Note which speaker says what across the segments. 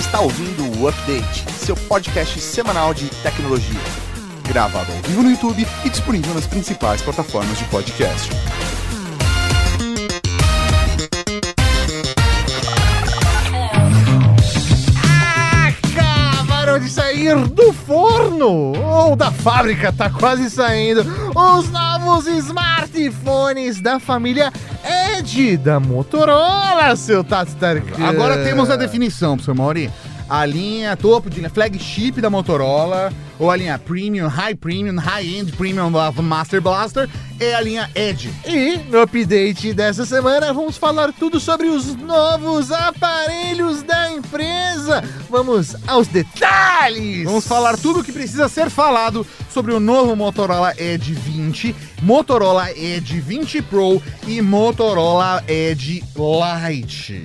Speaker 1: está ouvindo o Update, seu podcast semanal de tecnologia. Gravado ao vivo no YouTube e disponível nas principais plataformas de podcast.
Speaker 2: Acabaram de sair do forno ou da fábrica, tá quase saindo, os novos smartphones da família Edge da Motorola, seu Tati Tarkan.
Speaker 3: Agora temos a definição, professor Mauri. A linha topo de linha flagship da Motorola, ou a linha Premium, High-End Premium Master Blaster, é a linha Edge.
Speaker 2: E no update dessa semana vamos falar tudo sobre os novos aparelhos da empresa. Vamos aos detalhes.
Speaker 3: Vamos falar tudo o que precisa ser falado sobre o novo Motorola Edge 20, Motorola Edge 20 Pro e Motorola Edge Lite.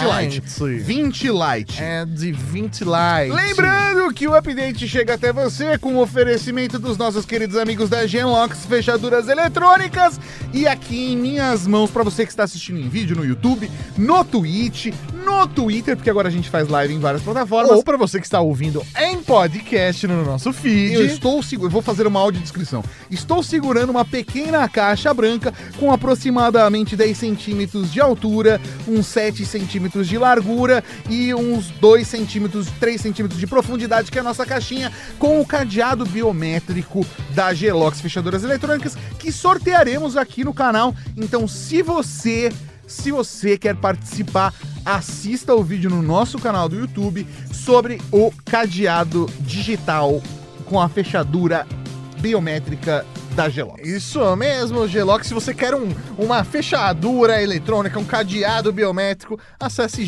Speaker 3: 20 Lite.
Speaker 2: Edge 20 Lite.
Speaker 3: Lembrando que o update chega até você com o oferecimento dos nossos queridos amigos da Genlox Fechaduras Eletrônicas, e aqui em minhas mãos, para você que está assistindo em vídeo no YouTube, no Twitch, no Twitter, porque agora a gente faz live em várias plataformas,
Speaker 2: ou para você que está ouvindo em podcast no nosso feed.
Speaker 3: Eu vou fazer uma audiodescrição. Estou segurando uma pequena caixa branca com aproximadamente 10 centímetros de altura, uns 7 centímetros de largura e uns 2 centímetros, 3 centímetros de profundidade, que é a nossa caixinha, com o cadeado biométrico da Genlox Fechaduras Eletrônicas, que sortearemos aqui no canal. Então, se você quer participar, assista o vídeo no nosso canal do YouTube sobre o cadeado digital com a fechadura biométrica da Genlox.
Speaker 2: Isso mesmo, Genlox. Se você quer uma fechadura eletrônica, um cadeado biométrico, acesse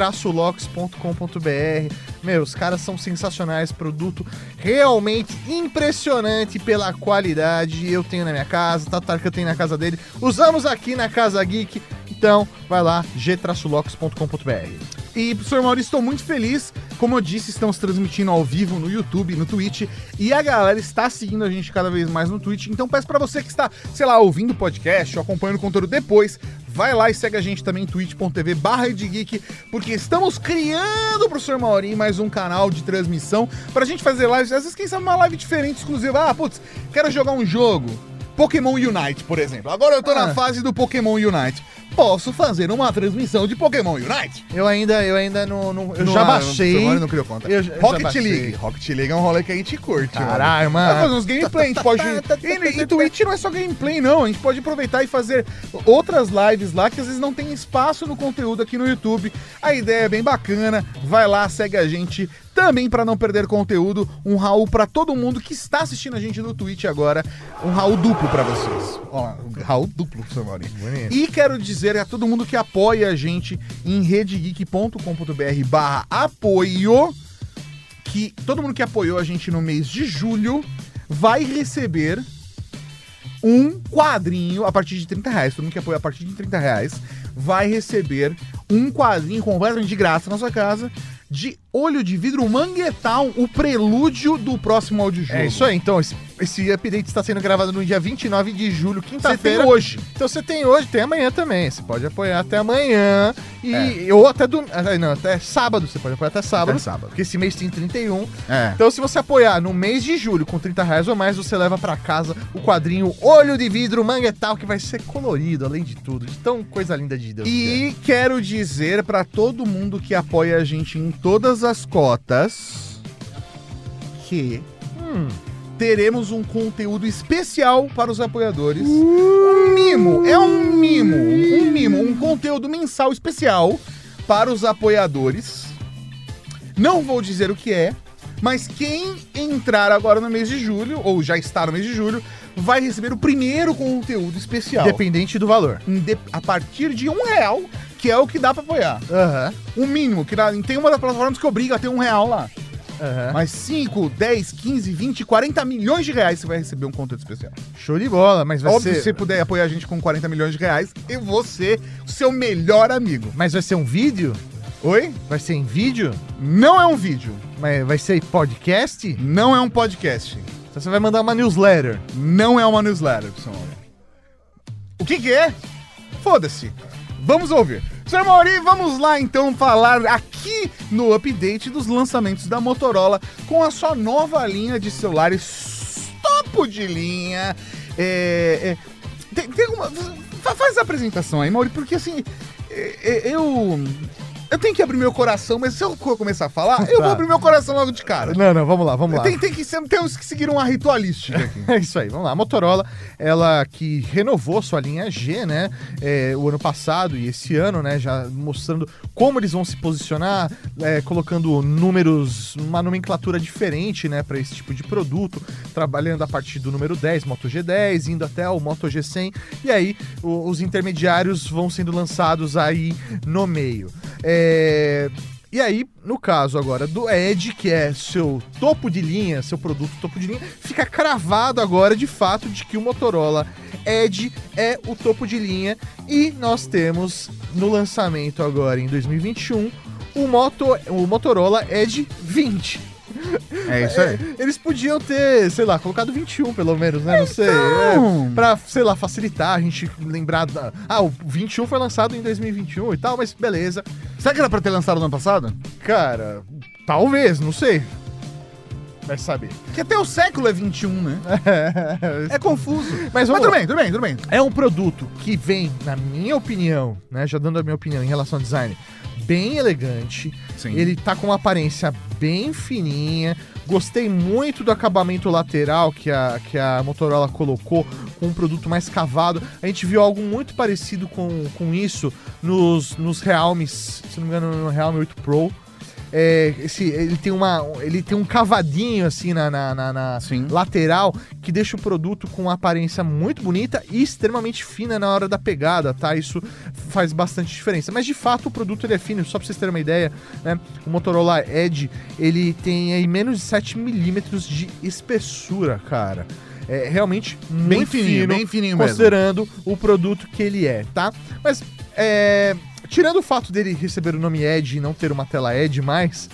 Speaker 2: g-lox.com.br. Os caras são sensacionais, produto realmente impressionante pela qualidade. Eu tenho na minha casa, Tatarka tem na casa dele, usamos aqui na Casa Geek. Então, vai lá, g-lox.com.br.
Speaker 3: E, professor Maurício, estou muito feliz. Como eu disse, estamos transmitindo ao vivo no YouTube, no Twitch, e a galera está seguindo a gente cada vez mais no Twitch. Então, peço para você que está, ouvindo o podcast ou acompanhando o conteúdo depois, vai lá e segue a gente também em twitch.tv/edgeek, porque estamos criando, professor Mauri, mais um canal de transmissão pra gente fazer lives. Às vezes, quem sabe, uma live diferente, exclusiva. Quero jogar um jogo. Pokémon Unite, por exemplo. Agora eu tô na fase do Pokémon Unite. Posso fazer uma transmissão de Pokémon Unite?
Speaker 2: Eu ainda não já baixei.
Speaker 3: Você não criou conta. Rocket League. Rocket League é um rolê que a gente curte.
Speaker 2: Caralho, mano.
Speaker 3: Vai fazer uns gameplay, a gente pode... E Twitch não é só gameplay, não. A gente pode aproveitar e fazer outras lives lá, que às vezes não tem espaço no conteúdo aqui no YouTube. A ideia é bem bacana. Vai lá, segue a gente. Também, para não perder conteúdo, um Raul para todo mundo que está assistindo a gente no Twitch agora. Um Raul duplo para vocês. Ó, Raul duplo, professor Mauri. E quero dizer a todo mundo que apoia a gente em redegeek.com.br/apoio, que todo mundo que apoiou a gente no mês de julho vai receber um quadrinho a partir de R$30. Todo mundo que apoia a partir de R$30 vai receber um quadrinho completamente de graça na sua casa, de Olho de Vidro Manguetown, o prelúdio do próximo audiojogo.
Speaker 2: É isso aí, então esse update está sendo gravado no dia 29 de julho, quinta-feira.
Speaker 3: Você tem hoje.
Speaker 2: Então você tem hoje, tem amanhã também. Você pode apoiar até amanhã ou até até sábado. Você pode apoiar até sábado. Porque esse mês tem 31. Então se você apoiar no mês de julho com R$30 ou mais, você leva pra casa o quadrinho Olho de Vidro Manguetown, que vai ser colorido, além de tudo. De tão coisa linda de Deus.
Speaker 3: E quero dizer pra todo mundo que apoia a gente em todas as cotas que teremos um conteúdo especial para os apoiadores. Um mimo, um conteúdo mensal especial para os apoiadores. Não vou dizer o que é, mas quem entrar agora no mês de julho, ou já está no mês de julho, vai receber o primeiro conteúdo especial.
Speaker 2: Independente do valor.
Speaker 3: A partir de R$1, que é o que dá pra apoiar. O mínimo, que tem uma das plataformas que obriga a ter R$1 lá. Mas 5, 10, 15, 20, 40 milhões de reais você vai receber um conteúdo especial.
Speaker 2: Show de bola, mas vai
Speaker 3: Óbvio,
Speaker 2: ser...
Speaker 3: se você puder apoiar a gente com 40 milhões de reais, eu vou ser o seu melhor amigo.
Speaker 2: Mas vai ser um vídeo?
Speaker 3: Oi?
Speaker 2: Vai ser em vídeo?
Speaker 3: Não é um vídeo.
Speaker 2: Mas vai ser podcast?
Speaker 3: Não é um podcast.
Speaker 2: Então você vai mandar uma newsletter?
Speaker 3: Não é uma newsletter, pessoal. O que é? Foda-se. Vamos ouvir. Sr. Mauri, vamos lá então falar aqui no update dos lançamentos da Motorola com a sua nova linha de celulares topo de linha. Tem uma... Faz a apresentação aí, Mauri, porque assim, eu tenho que abrir meu coração, mas se eu começar a falar, eu vou abrir meu coração logo de cara.
Speaker 2: Não, vamos lá.
Speaker 3: Temos que seguir uma ritualística aqui.
Speaker 2: É isso aí, vamos lá. A Motorola, ela que renovou sua linha G, né, o ano passado e esse ano, né, já mostrando como eles vão se posicionar, colocando números, uma nomenclatura diferente, né, para esse tipo de produto, trabalhando a partir do número 10, Moto G10, indo até o Moto G100, e aí os intermediários vão sendo lançados aí no meio. E aí, no caso agora do Edge, que é seu topo de linha, seu produto topo de linha, fica cravado agora de fato de que o Motorola Edge é o topo de linha, e nós temos no lançamento agora em 2021 o Motorola Edge 20.
Speaker 3: É isso aí.
Speaker 2: Eles podiam ter, sei lá, colocado 21 pelo menos, né? Não sei. Pra, sei lá, facilitar a gente lembrar. O 21 foi lançado em 2021 e tal, mas beleza.
Speaker 3: Será que era pra ter lançado no ano passado?
Speaker 2: Cara, talvez, não sei. Vai saber.
Speaker 3: Porque até o século é 21, né? É confuso.
Speaker 2: Mas
Speaker 3: tudo bem.
Speaker 2: É um produto que vem, na minha opinião, né? Já dando a minha opinião em relação ao design, bem elegante.
Speaker 3: Sim.
Speaker 2: Ele tá com uma aparência bem fininha. Gostei muito do acabamento lateral que a Motorola colocou, com um produto mais cavado. A gente viu algo muito parecido com isso nos Realmes, se não me engano, no Realme 8 Pro. Ele tem um cavadinho assim na lateral, que deixa o produto com uma aparência muito bonita e extremamente fina na hora da pegada, tá? Isso faz bastante diferença. Mas de fato o produto ele é fino, só pra vocês terem uma ideia, né? O Motorola Edge, ele tem aí menos de 7 milímetros de espessura, cara. É realmente muito
Speaker 3: bem fininho
Speaker 2: considerando
Speaker 3: mesmo
Speaker 2: o produto que ele é, tá? Mas tirando o fato dele receber o nome Edge e não ter uma tela Edge mais,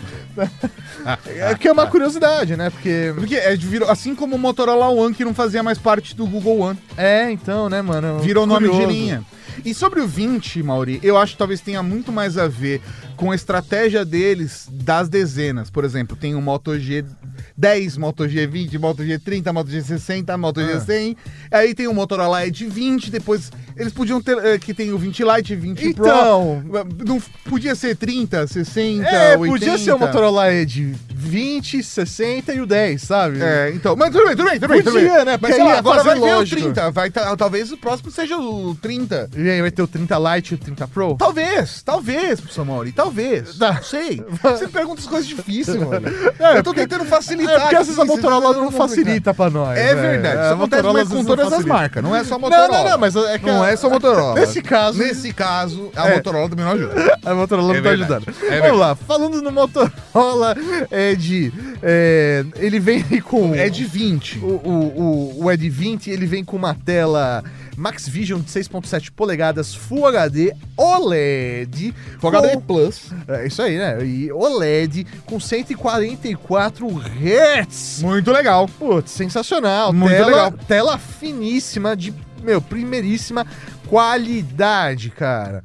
Speaker 2: que é uma curiosidade, né? Porque
Speaker 3: virou, assim como o Motorola One, que não fazia mais parte do Google One.
Speaker 2: Então, né, mano?
Speaker 3: Virou nome de linha. E sobre o 20, Mauri, eu acho que talvez tenha muito mais a ver com a estratégia deles das dezenas. Por exemplo, tem o Moto G10, Moto G20, Moto G30, Moto G60, Moto G100. Aí tem o Motorola Edge 20, depois eles podiam ter, que tem o 20 Lite, 20 Pro. Não podia ser 30, 60, 80.
Speaker 2: Podia ser o Motorola Edge 20, 60 e o 10, sabe?
Speaker 3: Então, mas tudo bem.
Speaker 2: Podia, né?
Speaker 3: Mas sei lá, agora vai ver o 30, talvez o próximo seja o 30.
Speaker 2: E aí vai ter o 30 Lite e o 30 Pro?
Speaker 3: Talvez, professor Mauri, talvez. Não sei. Você pergunta as coisas difíceis, Mauri. Eu tô tentando facilitar.
Speaker 2: Porque às vezes a Motorola não facilita pra nós.
Speaker 3: É verdade. Isso acontece mais com todas as marcas, não é só a Motorola.
Speaker 2: Não, mas é que
Speaker 3: não é só a Motorola.
Speaker 2: Nesse caso,
Speaker 3: a Motorola também não ajuda.
Speaker 2: A Motorola não tá ajudando. Vamos lá, falando no Motorola Edge, ele vem com...
Speaker 3: Edge 20.
Speaker 2: O Edge 20, ele vem com uma tela Max Vision de 6.7 polegadas Full HD OLED.
Speaker 3: Full HD Plus.
Speaker 2: É isso aí, né? E OLED com 144 Hz.
Speaker 3: Muito legal.
Speaker 2: Putz, sensacional.
Speaker 3: Muito legal.
Speaker 2: Tela finíssima de, primeiríssima qualidade, cara.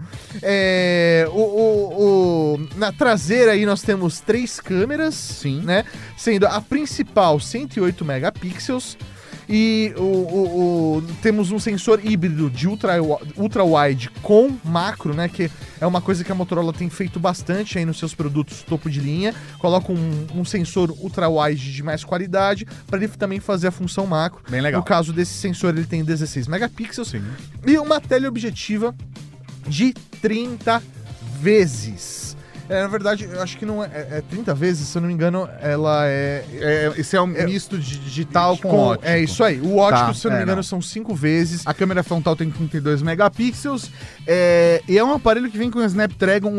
Speaker 2: Na traseira aí nós temos 3 câmeras.
Speaker 3: Sim.
Speaker 2: Né? Sendo a principal 108 megapixels. E temos um sensor híbrido de ultra-wide com macro, né? Que é uma coisa que a Motorola tem feito bastante aí nos seus produtos topo de linha. Coloca um sensor ultra-wide de mais qualidade para ele também fazer a função macro.
Speaker 3: Bem legal.
Speaker 2: No caso desse sensor, ele tem 16 megapixels.
Speaker 3: Sim.
Speaker 2: E uma teleobjetiva de 30 vezes. Na verdade, eu acho que não é 30 vezes, se eu não me engano, ela
Speaker 3: esse é um misto de digital com ótico.
Speaker 2: É isso aí. O ótico, se eu não me engano, são 5 vezes.
Speaker 3: A câmera frontal tem 32 megapixels. E é um aparelho que vem com o Snapdragon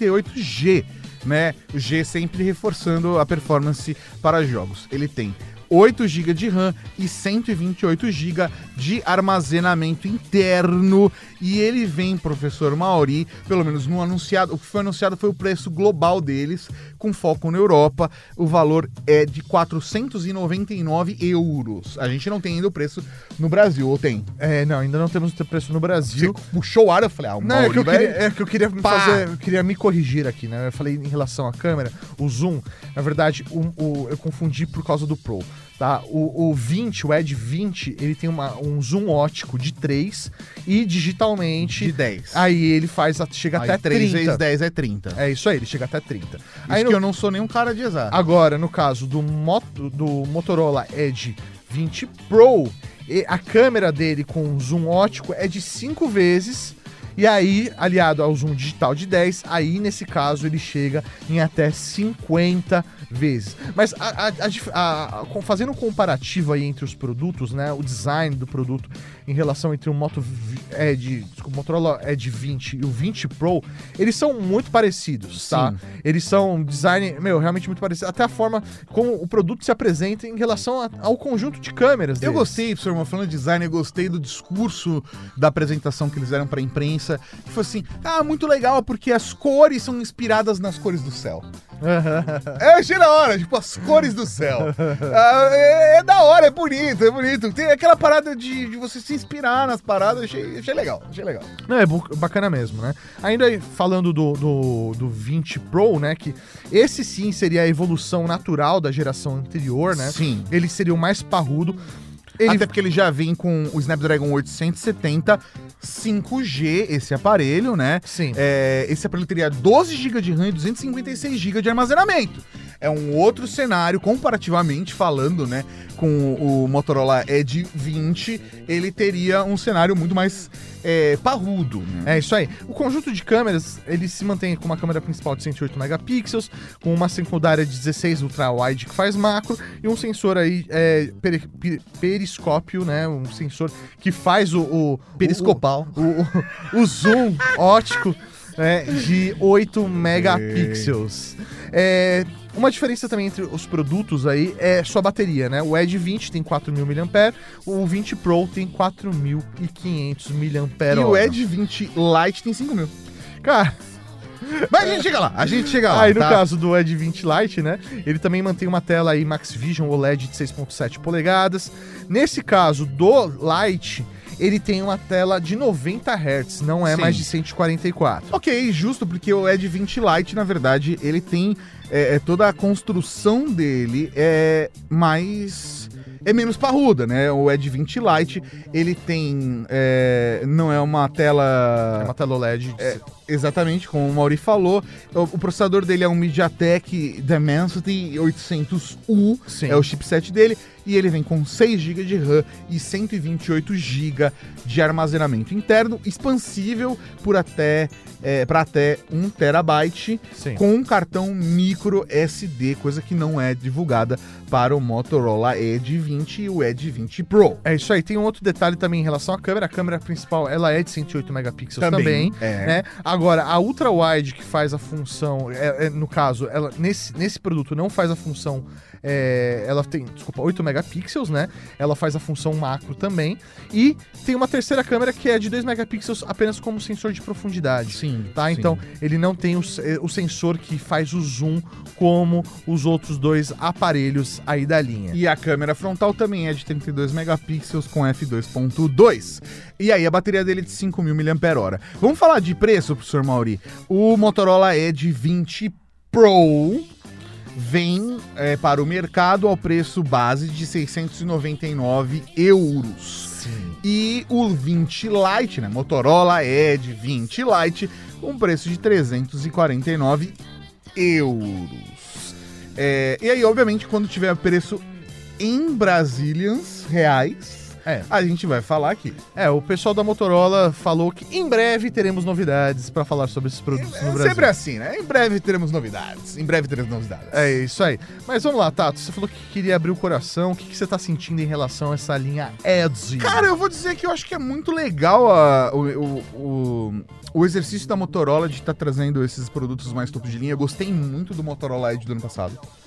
Speaker 3: 778G, né? O G sempre reforçando a performance para jogos. Ele tem 8 GB de RAM e 128 GB de armazenamento interno. E ele vem, professor Mauri, pelo menos no anunciado, o que foi anunciado foi o preço global deles, com foco na Europa. O valor é de 499 euros. A gente não tem ainda o preço no Brasil, ou tem?
Speaker 2: Não, ainda não temos o preço no Brasil.
Speaker 3: Você puxou o ar, eu falei, o Mauri
Speaker 2: eu queria me corrigir aqui, né? Eu falei em relação à câmera, o zoom, na verdade, eu confundi por causa do Pro. Tá? O 20, o Edge 20, ele tem um zoom ótico de 3 e digitalmente...
Speaker 3: De 10.
Speaker 2: Aí ele chega até
Speaker 3: 3
Speaker 2: 30.
Speaker 3: vezes 10 é 30.
Speaker 2: É isso aí, ele chega até 30.
Speaker 3: Aí que eu não sou nenhum cara de exato.
Speaker 2: Agora, no caso do Motorola Edge 20 Pro, a câmera dele com zoom ótico é de 5 vezes... E aí, aliado ao zoom digital de 10, aí nesse caso ele chega em até 50 vezes. Mas fazendo um comparativo aí entre os produtos, né, o design do produto em relação entre o Motorola Edge 20 e o 20 Pro, eles são muito parecidos, tá? Eles são um design, realmente muito parecido. Até a forma como o produto se apresenta em relação ao conjunto de câmeras deles.
Speaker 3: Eu gostei, professor, falando de design, eu gostei do discurso da apresentação que eles deram pra imprensa, que foi assim, muito legal, porque as cores são inspiradas nas cores do céu. Eu achei da hora, tipo, as cores do céu. É da hora, é bonito. Tem aquela parada de você se inspirar nas paradas, achei legal.
Speaker 2: Não, é bacana mesmo, né? Ainda falando do 20 Pro, né, que esse sim seria a evolução natural da geração anterior, né?
Speaker 3: Sim.
Speaker 2: Ele seria o mais parrudo.
Speaker 3: Até porque ele já vem com o Snapdragon 870 5G, esse aparelho, né?
Speaker 2: Sim.
Speaker 3: Esse aparelho teria 12 GB de RAM e 256 GB de armazenamento. É um outro cenário, comparativamente falando, né? Com o Motorola Edge 20, ele teria um cenário muito mais parrudo, né?
Speaker 2: É isso aí. O conjunto de câmeras, ele se mantém com uma câmera principal de 108 megapixels, com uma secundária de 16 ultra-wide que faz macro, e um sensor aí, periscópio, né? Um sensor que faz o
Speaker 3: periscopal.
Speaker 2: O zoom óptico, né, de 8 megapixels. Uma diferença também entre os produtos aí é sua bateria, né? O Edge 20 tem 4.000 mAh, o 20 Pro tem 4.500 mAh.
Speaker 3: E o Edge 20 Lite tem 5.000.
Speaker 2: Cara...
Speaker 3: Mas a gente chega lá.
Speaker 2: Aí no caso do Edge 20 Lite, né, ele também mantém uma tela aí Max Vision OLED de 6.7 polegadas. Nesse caso do Lite, ele tem uma tela de 90 Hz, não é mais de 144.
Speaker 3: Ok, justo, porque o Edge 20 Lite, na verdade, ele tem toda a construção dele menos parruda, né? O Edge 20 Lite, ele tem... não é uma tela...
Speaker 2: É uma tela OLED.
Speaker 3: Exatamente, como o Mauri falou. O processador dele é um MediaTek Dimensity 800U, é o chipset dele, e ele vem com 6 GB de RAM e 128 GB de armazenamento interno, expansível para até 1 TB, com um cartão micro SD, coisa que não é divulgada para o Motorola Edge 20 e o Edge 20 Pro.
Speaker 2: É isso aí. Tem um outro detalhe também em relação à câmera. A câmera principal, ela é de 108 megapixels também, né? Agora, a ultra-wide que faz a função, no caso, ela nesse produto não faz a função, ela tem, 8 megapixels, né? Ela faz a função macro também. E tem uma terceira câmera que é de 2 megapixels apenas como sensor de profundidade.
Speaker 3: Sim.
Speaker 2: Tá?
Speaker 3: Sim.
Speaker 2: Então, ele não tem o sensor que faz o zoom como os outros dois aparelhos aí da linha.
Speaker 3: E a câmera frontal também é de 32 megapixels com f2.2. E aí a bateria dele é de 5.000 mAh. Vamos falar de preço, professor Mauri? O Motorola Edge 20 Pro vem para o mercado ao preço base de 699 euros.
Speaker 2: Sim.
Speaker 3: E o 20 Lite, né? Motorola Edge 20 Lite, um preço de 349 euros. E aí, obviamente, quando tiver preço em Brazilians reais, a gente vai falar aqui.
Speaker 2: O pessoal da Motorola falou que em breve teremos novidades para falar sobre esses produtos no Brasil.
Speaker 3: Sempre assim, né? Em breve teremos novidades.
Speaker 2: É isso aí. Mas vamos lá, Tato. Você falou que queria abrir o coração. O que você tá sentindo em relação a essa linha Edge?
Speaker 3: Cara, eu vou dizer que eu acho que é muito legal o exercício da Motorola de estar trazendo esses produtos mais topo de linha. Eu gostei muito do Motorola Edge do ano passado.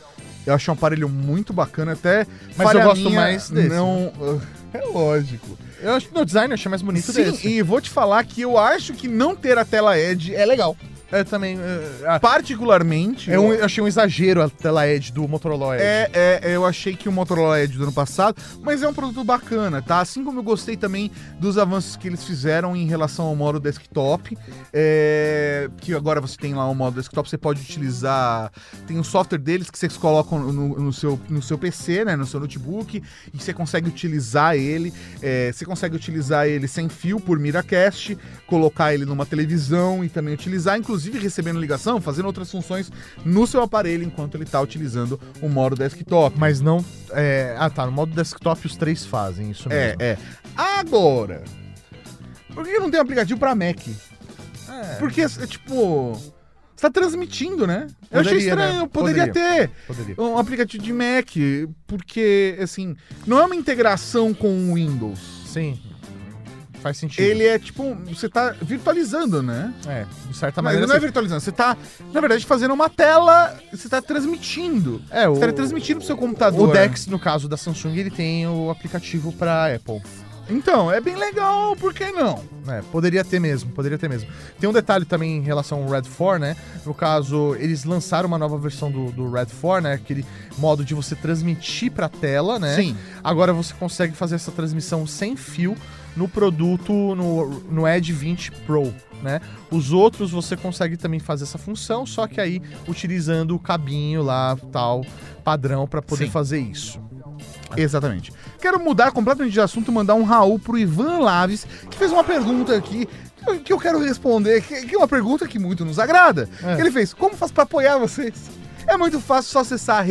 Speaker 3: Eu acho um aparelho muito bacana, até...
Speaker 2: Mas eu gosto mais desse.
Speaker 3: Não, é lógico.
Speaker 2: Eu acho que no design eu achei mais bonito desse.
Speaker 3: Sim, e vou te falar que eu acho que não ter a tela Edge é legal.
Speaker 2: Eu também...
Speaker 3: particularmente...
Speaker 2: Eu achei um exagero a tela Edge do Motorola Edge.
Speaker 3: Eu achei que o Motorola Edge do ano passado, mas é um produto bacana, tá? Assim como eu gostei também dos avanços que eles fizeram em relação ao modo desktop, que agora você tem lá o modo desktop, você pode utilizar... Tem um software deles que vocês colocam no seu PC, né? No seu notebook, e você consegue utilizar ele. Você consegue utilizar ele sem fio por Miracast, colocar ele numa televisão e também utilizar, inclusive recebendo ligação, fazendo outras funções no seu aparelho enquanto ele está utilizando o modo desktop.
Speaker 2: Mas não... no modo desktop os 3 fazem isso mesmo.
Speaker 3: Agora, por que não tem aplicativo para Mac? Porque, tipo... Você tá transmitindo, né? Eu achei estranho, né? Poderia ter um aplicativo de Mac, porque, assim, não é uma integração com o Windows.
Speaker 2: Sim. Faz sentido.
Speaker 3: Ele é tipo, você tá virtualizando, né?
Speaker 2: De certa maneira.
Speaker 3: Mas não é virtualizando, você tá, na verdade, fazendo uma tela, você tá transmitindo. Você tá transmitindo pro seu computador.
Speaker 2: O Dex, no caso da Samsung, ele tem o aplicativo pra Apple.
Speaker 3: Então, é bem legal, por que não?
Speaker 2: Poderia ter mesmo. Tem um detalhe também em relação ao Red 4, né? No caso, eles lançaram uma nova versão do Red 4, né? Aquele modo de você transmitir pra tela, né?
Speaker 3: Sim.
Speaker 2: Agora você consegue fazer essa transmissão sem fio no produto, no Edge 20 Pro, né? Os outros você consegue também fazer essa função, só que aí utilizando o cabinho lá, tal, padrão, pra poder fazer isso.
Speaker 3: Exatamente. Quero mudar completamente de assunto e mandar um Raul pro Ivan Laves, que fez uma pergunta aqui que eu quero responder, que é uma pergunta que muito nos agrada. Ele fez: como faço pra apoiar vocês? É muito fácil, só acessar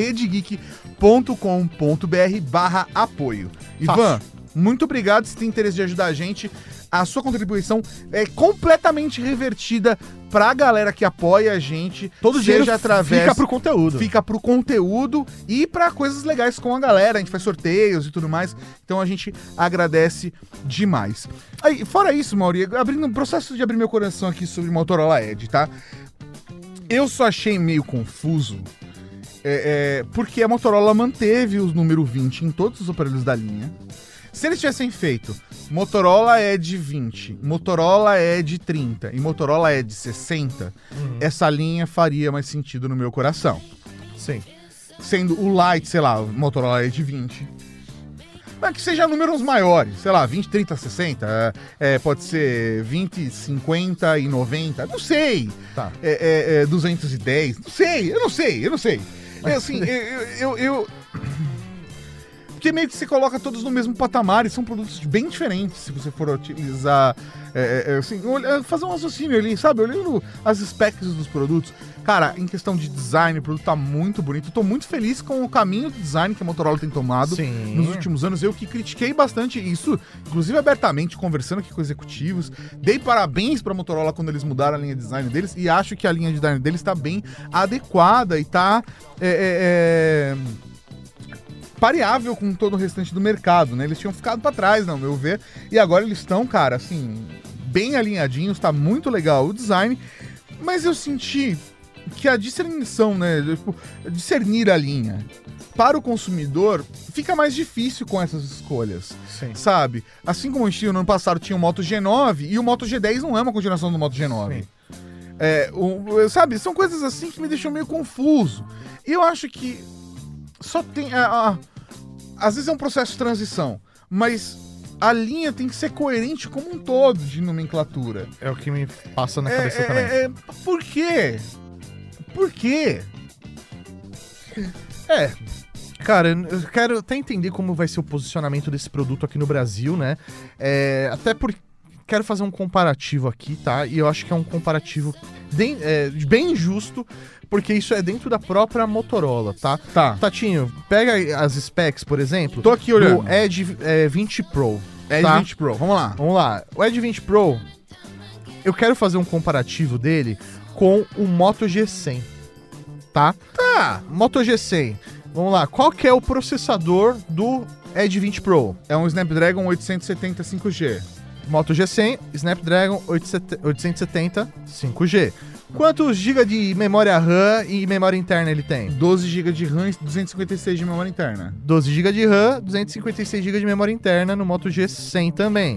Speaker 3: redegeek.com.br/apoio. Ivan, muito obrigado se tem interesse de ajudar a gente. A sua contribuição é completamente revertida pra galera que apoia a gente.
Speaker 2: Todo dinheiro fica pro conteúdo.
Speaker 3: Fica pro conteúdo e pra coisas legais com a galera. A gente faz sorteios e tudo mais. Então a gente agradece demais. Aí, fora isso, Mauri, abrindo um processo de abrir meu coração aqui sobre Motorola Edge, tá? Eu só achei meio confuso. Porque a Motorola manteve o número 20 em todos os aparelhos da linha. Se eles tivessem feito Motorola Edge 20, Motorola Edge 30 e Motorola Edge 60, essa linha faria mais sentido no meu coração.
Speaker 2: Sim.
Speaker 3: Sendo o Lite, sei lá, Motorola Edge 20. Mas que seja números maiores, sei lá, 20, 30, 60, pode ser 20, 50 e 90, não sei. 210, eu não sei. Mas... assim, porque meio que você coloca todos no mesmo patamar e são produtos bem diferentes se você for utilizar, fazer um raciocínio ali, sabe? Olhando as specs dos produtos. Cara, em questão de design, o produto tá muito bonito. Eu tô muito feliz com o caminho do design que a Motorola tem tomado nos últimos anos. Eu que critiquei bastante isso, inclusive abertamente, conversando aqui com executivos. Dei parabéns pra Motorola quando eles mudaram a linha de design deles e acho que a linha de design deles tá bem adequada e tá... pareável com todo o restante do mercado, né? Eles tinham ficado pra trás, ao meu ver, e agora eles estão, cara, assim, bem alinhadinhos, tá muito legal o design, mas eu senti que a discernição, né, discernir a linha para o consumidor fica mais difícil com essas escolhas, sabe? Assim como a gente no ano passado tinha o Moto G9 e o Moto G10 não é uma continuação do Moto G9. Sabe? São coisas assim que me deixam meio confuso. E eu acho que só tem... às vezes é um processo de transição, mas a linha tem que ser coerente como um todo de nomenclatura.
Speaker 2: É o que me passa na cabeça também.
Speaker 3: Por quê? Por quê?
Speaker 2: Cara, eu quero até entender como vai ser o posicionamento desse produto aqui no Brasil, né? Até porque quero fazer um comparativo aqui, tá? E eu acho que é um comparativo bem injusto, porque isso é dentro da própria Motorola, tá?
Speaker 3: Tá.
Speaker 2: Tatinho, pega as specs, por exemplo.
Speaker 3: Tô aqui olhando.
Speaker 2: O Edge 20 Pro.
Speaker 3: Edge 20 Pro, vamos lá.
Speaker 2: O Edge 20 Pro, eu quero fazer um comparativo dele com o Moto G100, tá? Moto G100. Vamos lá, qual que é o processador do Edge 20 Pro?
Speaker 3: É um Snapdragon 870 5G.
Speaker 2: Moto G100, Snapdragon 870 5G. Quantos GB de memória RAM e memória interna ele tem?
Speaker 3: 12 GB de RAM e 256 de memória interna.
Speaker 2: 12 GB de RAM, 256 GB de memória interna no Moto G100 também.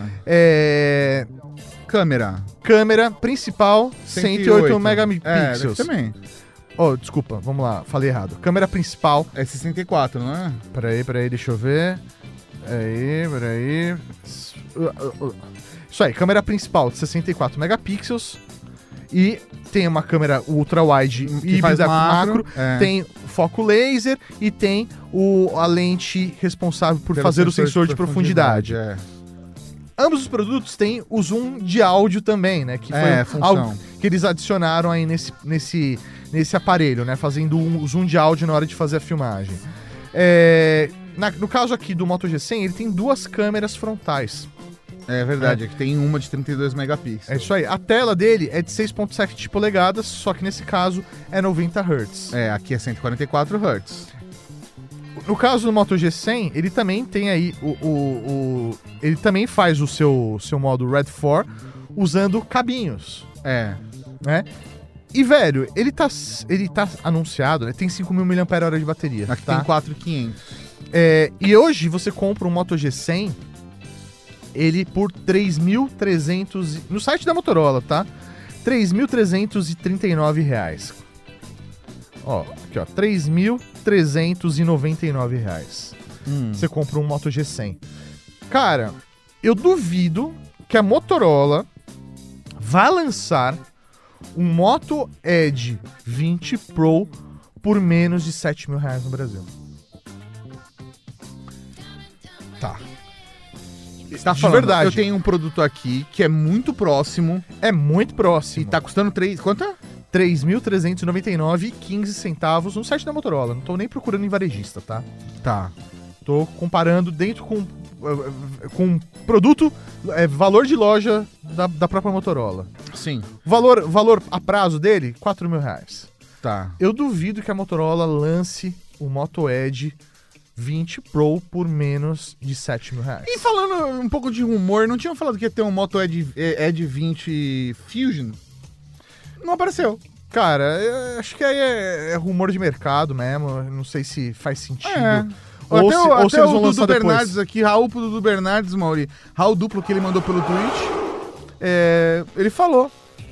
Speaker 2: Câmera principal, 108 megapixels.
Speaker 3: Também.
Speaker 2: Oh, desculpa, vamos lá, falei errado. Câmera principal...
Speaker 3: É 64, não é?
Speaker 2: Peraí, deixa eu ver. Peraí. Isso aí, câmera principal de 64 megapixels. E tem uma câmera ultra-wide híbrida macro. Tem foco laser e tem a lente responsável por fazer o sensor de profundidade. Ambos os produtos têm o zoom de áudio também, né? Que foi algo que eles adicionaram aí nesse aparelho, né? Fazendo um zoom de áudio na hora de fazer a filmagem. No caso aqui do Moto G100, ele tem duas câmeras frontais.
Speaker 3: É verdade, aqui tem uma de 32 megapixels.
Speaker 2: É isso aí. A tela dele é de 6.7 polegadas, só que nesse caso é 90 Hz.
Speaker 3: Aqui é 144 Hz.
Speaker 2: No caso do Moto G100, ele também tem aí ele também faz o seu modo Red 4 usando cabinhos. Né? E, velho, ele tá anunciado, né? Tem 5.000 mAh de bateria.
Speaker 3: Aqui tem 4.500.
Speaker 2: E hoje você compra um Moto G100, ele por 3.300... No site da Motorola, tá? R$3.339. Ó, aqui ó, R$3.399. Você compra um Moto G100. Cara, eu duvido que a Motorola vá lançar um Moto Edge 20 Pro por menos de R$7.000 no Brasil.
Speaker 3: Tá. Tá falando, de verdade. Eu tenho um produto aqui que é muito próximo.
Speaker 2: É muito próximo.
Speaker 3: E tá custando 3... Quanto é?
Speaker 2: R$3.399,15 no site da Motorola. Não tô nem procurando em varejista, tá?
Speaker 3: Tá.
Speaker 2: Tô comparando dentro com produto, valor de loja da própria Motorola.
Speaker 3: Sim.
Speaker 2: Valor a prazo dele, R$4.000.
Speaker 3: Tá.
Speaker 2: Eu duvido que a Motorola lance o Moto Edge 20 Pro por menos de R$7.000.
Speaker 3: E falando um pouco de rumor, não tinham falado que ia ter um Moto Edge 20 Fusion? Não apareceu.
Speaker 2: Cara, eu acho que aí é rumor de mercado mesmo. Não sei se faz sentido.
Speaker 3: Ou se eles vão lançar Dudu depois. Bernardes aqui, Raul pro Dudu Bernardes, Mauri. Raul duplo que ele mandou pelo Twitch. Ele falou.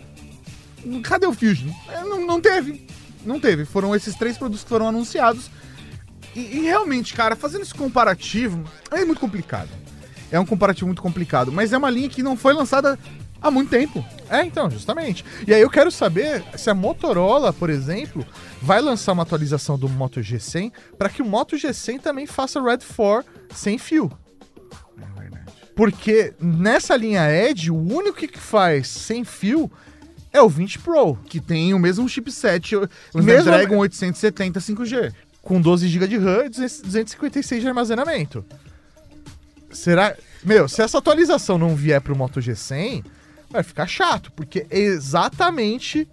Speaker 3: Cadê o Fusion? Não teve. Não teve. Foram esses 3 produtos que foram anunciados. E realmente, cara, fazendo esse comparativo é muito complicado. É um comparativo muito complicado. Mas é uma linha que não foi lançada há muito tempo.
Speaker 2: Então, justamente. E aí eu quero saber se a Motorola, por exemplo, vai lançar uma atualização do Moto G100 para que o Moto G100 também faça Red 4 sem fio.
Speaker 3: É verdade.
Speaker 2: Porque nessa linha Edge, o único que faz sem fio é o 20 Pro.
Speaker 3: Que tem o mesmo chipset, o Snapdragon 870 5G.
Speaker 2: Com 12 GB de RAM e 256 de armazenamento. Será... Meu, se essa atualização não vier pro Moto G100, vai ficar chato, porque é exatamente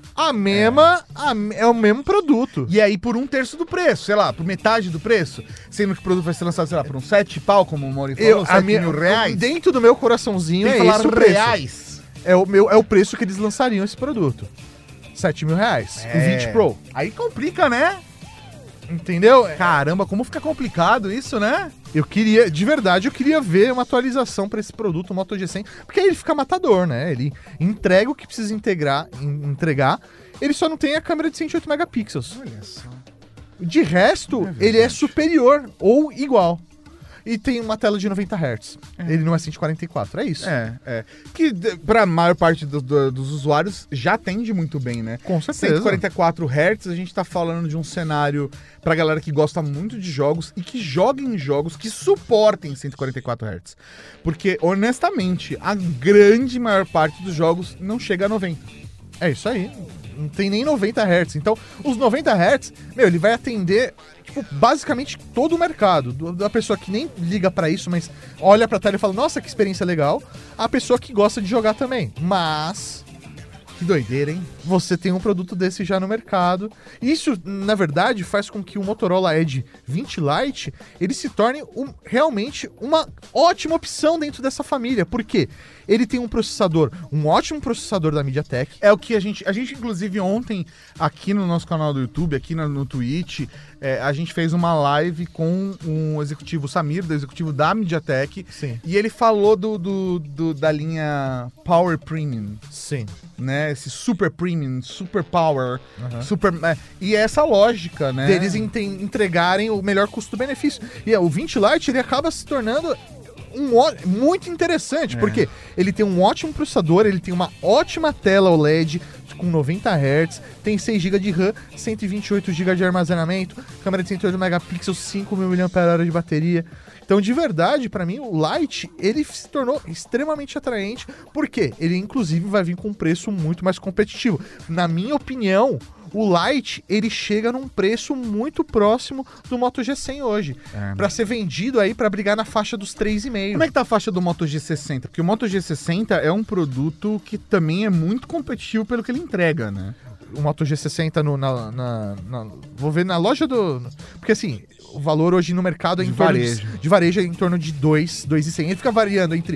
Speaker 2: é o mesmo produto.
Speaker 3: E aí por 1/3 do preço, sei lá, por metade do preço, sendo que o produto vai ser lançado, sei lá, por uns 7 pau, como o Mauri falou, R$7.000.
Speaker 2: Dentro do meu coraçãozinho é esse o preço. É o preço que eles lançariam esse produto. R$7.000, o 20 Pro.
Speaker 3: Aí complica, né?
Speaker 2: Entendeu?
Speaker 3: Caramba, como fica complicado isso, né?
Speaker 2: De verdade, eu queria ver uma atualização pra esse produto, o Moto G100, porque aí ele fica matador, né? Ele entrega o que precisa entregar, ele só não tem a câmera de 108 megapixels.
Speaker 3: Olha só.
Speaker 2: De resto, ele é superior ou igual. E tem uma tela de 90 Hz. Ele não é 144, é isso.
Speaker 3: Que pra maior parte dos usuários já atende muito bem, né?
Speaker 2: Com certeza.
Speaker 3: 144 Hz, a gente tá falando de um cenário pra galera que gosta muito de jogos e que joga em jogos que suportem 144 Hz. Porque, honestamente, a grande maior parte dos jogos não chega a 90.
Speaker 2: É isso aí. Não tem nem 90 Hz. Então, os 90 Hz, ele vai atender, basicamente todo o mercado. Da pessoa que nem liga pra isso, mas olha pra tela e fala, nossa, que experiência legal. A pessoa que gosta de jogar também. Mas
Speaker 3: Que doideira, hein?
Speaker 2: Você tem um produto desse já no mercado. Isso, na verdade, faz com que o Motorola Edge 20 Lite ele se torne realmente uma ótima opção dentro dessa família. Por quê? Ele tem um ótimo processador da MediaTek.
Speaker 3: É o que a gente inclusive, ontem, aqui no nosso canal do YouTube, aqui no Twitch, a gente fez uma live com um executivo, Samir, do executivo da MediaTek.
Speaker 2: Sim.
Speaker 3: E ele falou da linha Power Premium.
Speaker 2: Sim.
Speaker 3: Né? Esse Super Premium, Super Power, Super... e essa lógica, né?
Speaker 2: Deles entregarem o melhor custo-benefício. E o 20 Lite, ele acaba se tornando muito interessante, porque ele tem um ótimo processador, ele tem uma ótima tela OLED com 90 Hz, tem 6 GB de RAM, 128 GB de armazenamento, câmera de 108 megapixels, 5.000 mAh de bateria. Então, de verdade, pra mim, o Lite, ele se tornou extremamente atraente, porque ele, inclusive, vai vir com um preço muito mais competitivo. Na minha opinião, o Lite, ele chega num preço muito próximo do Moto G100 hoje. Pra ser vendido aí, pra brigar na faixa dos 3,5.
Speaker 3: Como é que tá a faixa do Moto G60? Porque o Moto G60 é um produto que também é muito competitivo pelo que ele entrega, né?
Speaker 2: O Moto G60 vou ver na loja do... Porque assim, o valor hoje no mercado é de varejo é em torno de 2.100. Ele fica variando entre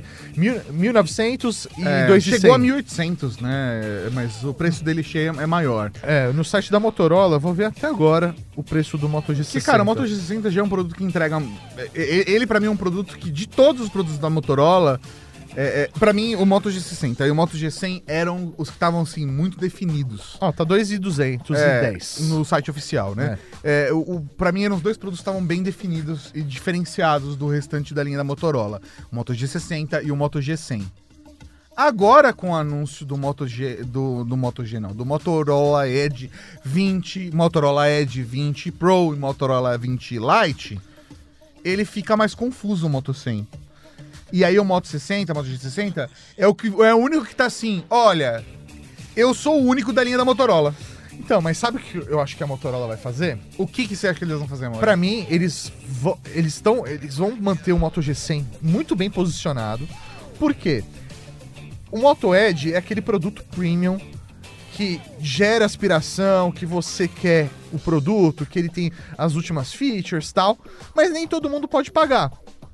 Speaker 2: 1.900 e 2.100.
Speaker 3: Chegou a 1.800, né? Mas o preço dele cheio é maior.
Speaker 2: No site da Motorola, vou ver até agora o preço do Moto G60.
Speaker 3: Porque, cara, o Moto G60 já é um produto que entrega... Ele, pra mim, é um produto que, de todos os produtos da Motorola... pra mim, o Moto G60 e o Moto G100 eram os que estavam, assim, muito definidos.
Speaker 2: Tá 2.210.
Speaker 3: No site oficial, né? Pra mim, eram os dois produtos que estavam bem definidos e diferenciados do restante da linha da Motorola. O Moto G60 e o Moto G100. Agora, com o anúncio do do Motorola Edge 20, Motorola Edge 20 Pro e Motorola 20 Lite, ele fica mais confuso, o Moto 100. E aí o Moto 60, o Moto G60, é o único que tá assim, olha, eu sou o único da linha da Motorola.
Speaker 2: Então, mas sabe o que eu acho que a Motorola vai fazer?
Speaker 3: O que você acha que eles vão fazer, amor?
Speaker 2: Pra mim, eles vão manter o Moto G100 muito bem posicionado. Por quê? O Moto Edge é aquele produto premium que gera aspiração, que você quer o produto, que ele tem as últimas features e tal, mas nem todo mundo pode pagar.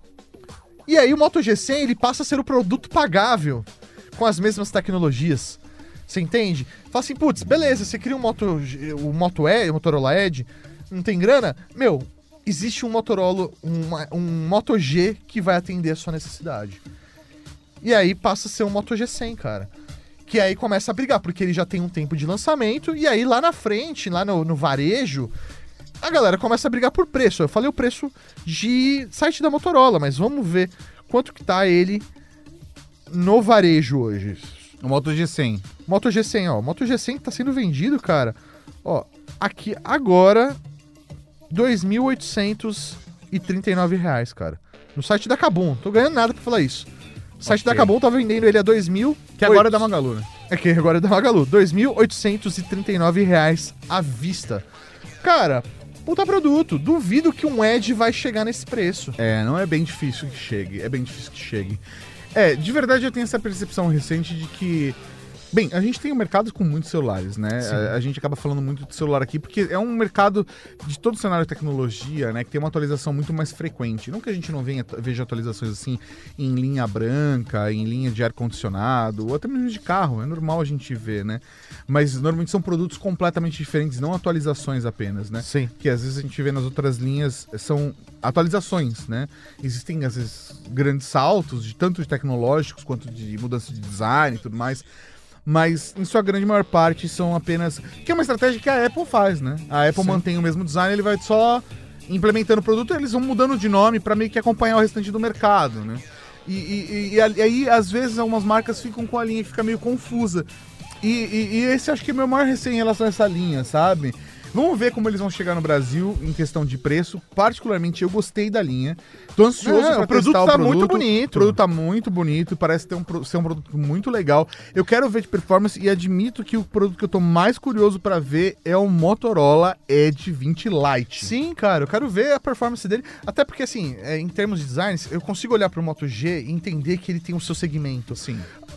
Speaker 2: E aí o Moto G100 ele passa a ser o produto pagável com as mesmas tecnologias. Você entende? Fala assim, putz, beleza, você cria o Motorola Edge, não tem grana? Meu, existe um Motorola, um Moto G que vai atender a sua necessidade. E aí passa a ser um Moto G100, cara. Que aí começa a brigar, porque ele já tem um tempo de lançamento, e aí lá na frente, lá no varejo, a galera começa a brigar por preço. Eu falei o preço de site da Motorola, mas vamos ver quanto que tá ele no varejo hoje.
Speaker 3: O Moto G100.
Speaker 2: Moto G100, ó. O Moto G100 tá sendo vendido, cara. Ó, aqui agora, R$ 2.839, cara. No site da Kabum. Tô ganhando nada pra falar isso. O site da Kabum tá vendendo ele a 2.000...
Speaker 3: Que agora é da Magalu, né?
Speaker 2: Que agora é da Magalu. R$ 2.839 à vista. Cara... Puta produto. Duvido que um Edge vai chegar nesse preço.
Speaker 3: Não é bem difícil que chegue. De verdade eu tenho essa percepção recente de que... Bem, a gente tem um mercado com muitos celulares, né? A gente acaba falando muito de celular aqui, porque é um mercado de todo o cenário de tecnologia, né? Que tem uma atualização muito mais frequente. Não que a gente não veja atualizações assim em linha branca, em linha de ar-condicionado, ou até mesmo de carro. É normal a gente ver, né? Mas normalmente são produtos completamente diferentes, não atualizações apenas, né?
Speaker 2: Sim.
Speaker 3: Que às vezes a gente vê nas outras linhas, são atualizações, né? Existem, às vezes, grandes saltos, tanto de tecnológicos quanto de mudança de design e tudo mais. Mas, em sua grande maior parte, são apenas... Que é uma estratégia que a Apple faz, né? A Apple mantém o mesmo design, ele vai só implementando o produto, eles vão mudando de nome para meio que acompanhar o restante do mercado, né? E aí, às vezes, algumas marcas ficam com a linha e fica meio confusa. E esse acho que é o meu maior receio em relação a essa linha, sabe? Vamos ver como eles vão chegar no Brasil em questão de preço. Particularmente, eu gostei da linha. Tô ansioso pra testar o produto.
Speaker 2: Tá muito bonito.
Speaker 3: O produto tá muito bonito, parece ser um produto muito legal. Eu quero ver de performance e admito que o produto que eu tô mais curioso pra ver é o Motorola Edge 20 Lite.
Speaker 2: Sim, cara, eu quero ver a performance dele. Até porque, assim, em termos de designs, eu consigo olhar pro Moto G e entender que ele tem o seu segmento.
Speaker 3: Sim.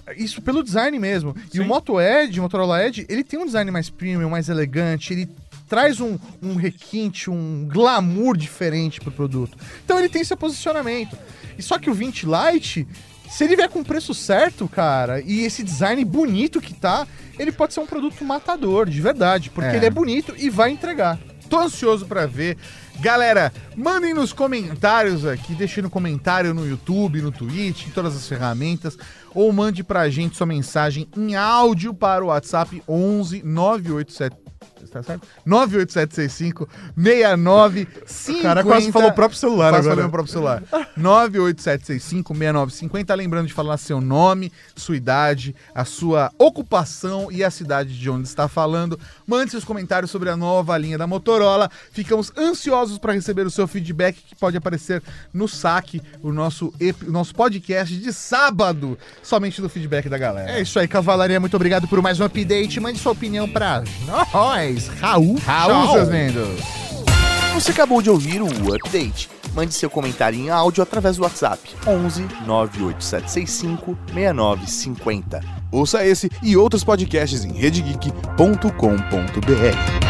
Speaker 2: Isso pelo design mesmo. Sim. E o Motorola Edge, ele tem um design mais premium, mais elegante, ele traz um requinte, um glamour diferente pro produto. Então ele tem esse posicionamento. E só que o 20 Lite, se ele vier com o preço certo, cara, e esse design bonito que tá, ele pode ser um produto matador, de verdade, porque ele é bonito e vai entregar.
Speaker 3: Tô ansioso pra ver. Galera, mandem nos comentários aqui, deixem no comentário no YouTube, no Twitch, em todas as ferramentas, ou mande pra gente sua mensagem em áudio para o WhatsApp 11 987. Tá certo? 98765-6950.
Speaker 2: O cara quase falou o próprio celular
Speaker 3: agora.
Speaker 2: Falei
Speaker 3: o próprio celular. 98765-6950. Lembrando de falar seu nome, sua idade, a sua ocupação e a cidade de onde está falando. Mande seus comentários sobre a nova linha da Motorola. Ficamos ansiosos para receber o seu feedback, que pode aparecer no saque, o nosso podcast de sábado, somente do feedback da galera.
Speaker 2: É isso aí, Cavalaria. Muito obrigado por mais um update. Mande sua opinião pra nós. Raul,
Speaker 3: seus lindos.
Speaker 1: Você acabou de ouvir o Update. Mande seu comentário em áudio através do WhatsApp 11 98765 6950. Ouça esse e outros podcasts em redegeek.com.br.